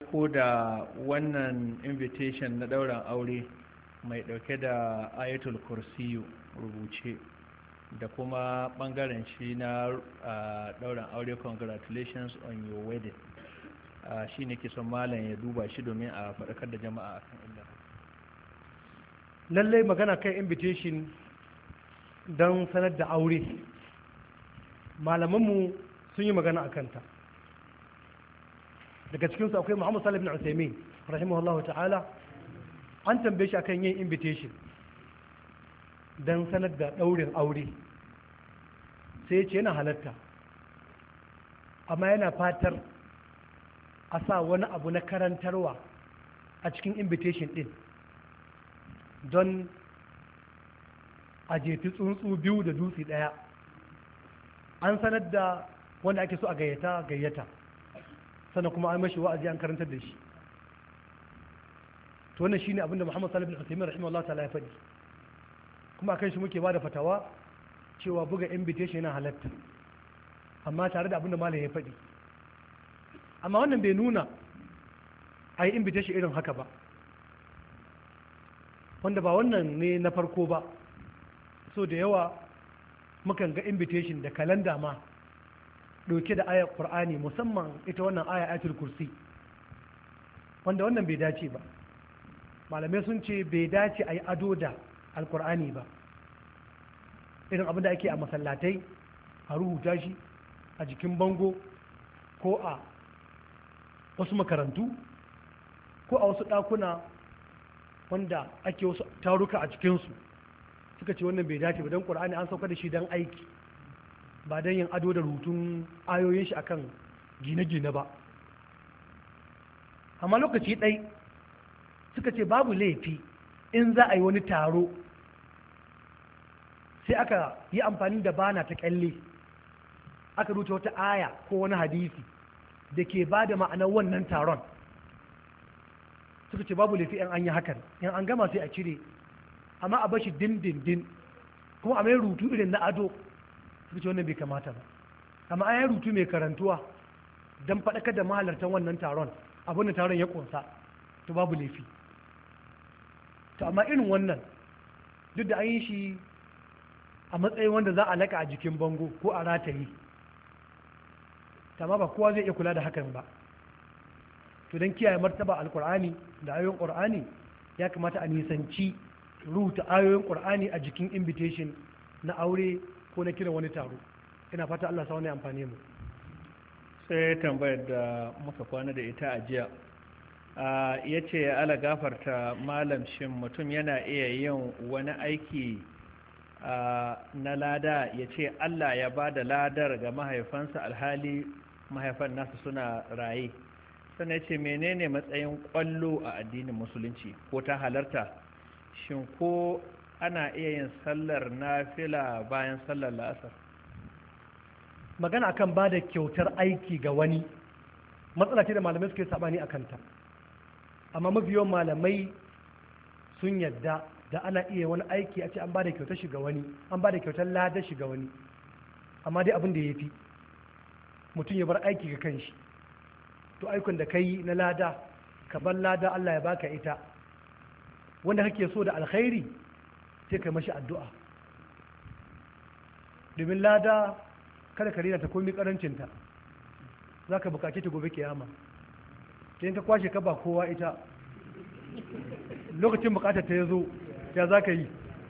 aiko da wannan invitation na ɗaurin aure mai ɗauke da ayatul kursiyu rubuce da kuma ɓangaren shi na ɗaurin aure congratulations on your wedding. Shi ne ke son malam ya duba shi domin a faɗakar da jama'a a kan inda lallai magana kai invitation don sanar da aure malamanmu sun yi magana a kanta. Daga cikinsu akwai Muhammad Salih bin Usaimin rahimahullahu ta'ala, an tambaye shi akan yin invitation don sanar da ɗaurin aure sai ce yana halatta, amma yana fatar a sa wani abu na karantarwa a cikin invitation ɗin don a jefi tsuntsu biyu da dutse ɗaya. An sanar da wanda ake so a gayyata sannan kuma an mashi wa'azi an karantar da shi. To wannan shine abinda Muhammad Salih bin Uthaymeen rahimahullah ta'ala ya faɗi, kuma akan shi muke bada fatawa cewa buga invitation yana halatta, amma tare da abinda malam ya faɗi. Amma wannan bai nuna a yi invitation irin haka ba, wanda ba wannan ne na farko ba. So da yawa mukan ga invitation da kalanda ma ɗauke da ayar Qur'ani, musamman ita wannan aya ayatul kursi, wanda wannan bai dace ba. Malamai sun ce bai dace a yi ado da alkur'ani ba, irin abin da ake a masallatai a rubuta shi a jikin bango ko a wasu makarantu ko a wasu ɗakuna wanda ake wasu taruka a cikinsu. Suka ce wannan bai dace ba, don ƙur'ani an sauka da shi don aiki, ba don yin ado da rubutun ayoyin shi akan gine-gine ba. Amma lokaci ɗai suka ce babu laifi in za a yi wani taro sai aka yi amfani da bana ta kyalle aka rubuta wata aya ko wani hadisi da ke ba da ma'anar wannan taron. Suka ce babu laifi in an yi hakan, in an gama sai a cire, amma a bashi dindindin kuma a mai rubutu irin na ado. Suka ce wannan bai kamata ba, amma an yi rubutu mai karantuwa don faɗakar da mahalartan wannan taron abin da taron ya ƙunsa, to babu laifi. To amma irin wannan duk da an yi shi a matsayin wanda za a laka a jikin bango ko a rataye, amma ba kowa zai iya kula da hakan ba. To don kiyaye martaba alkur'ani da ayoyin ƙur'ani ya kamata a nisanci rubuta ayoyin ƙur'ani a jikin invitation na aure ko na kiran wani taro. Ina fata Allah sa wani amfani mu. Sai tambayar da muka kwana da ita a jiya, ya ce ala gafarta malam, shin mutum yana iya yin wani aiki na lada ya ce Allah ya ba da ladar ga mahaifansa alhali mahaifan nasu suna raye? Sannan ya ce menene matsayin kwallo a addinin musulunci, ko ta halarta? Shin ko ana iya yin sallar nafila bayan sallar la'asar? Magana akan ba da kyautar aiki ga wani matsala ce da malamai suke sabani a kanta, amma mafiyan malamai sun yadda da ana iya wani aiki a ce an ba da kyautar shiga wani, an ba da kyautar ladar shiga wani. Amma dai abin da ya fi mutum ya bar aiki ga kanshi. To aikun da ka yi na lada, ka bar lada Allah ya baka ita, wanda kake so da alkhairi sai ka mashi addu'a, domin lada kada ka rena ta komi karancinta, za ka bukace ta gobe kiyama. in ka kwashe ka ba kowa ita, lokacin bukatar ta ya zo ya za ka yi?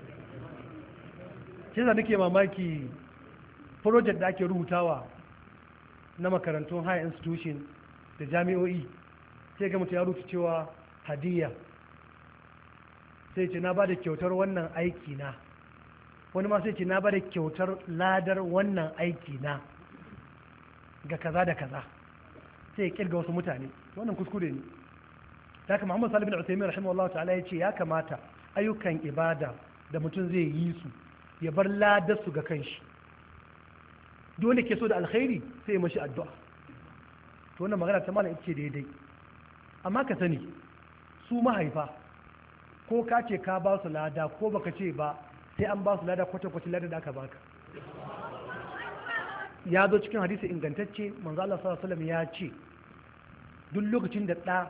shi za nake mamaki project da ake rubutawa na makarantun high institution da jami'o'i, sai ga mutum ya rubuta cewa hadiyya, sai ce na ba da kyautar wannan aiki na, wani ma sai ce na ba da kyautar ladar wannan aiki na ga kaza da kaza, sai ya kirga wasu mutane. Wannan kuskure ne. haka Muhammad Salih bin Uthaymeen rahimahullah ta'ala ya ce ya kamata ayyukan ibada da mutum zai yi su ya bar ladar su ga kanshi. Dole ke so da alkhairi sai ya mashi addu'a. To wannan magana ta malam ita ce daidai. Amma ka sani su mahaifa ko ka ce ka ba su lada ko baka ce ba, sai an ba su lada kwata-kwata lada da aka baka. Ya zo cikin hadisi ingantacce manzo Allah sallallahu alaihi wasallam ya ce duk lokacin da ɗa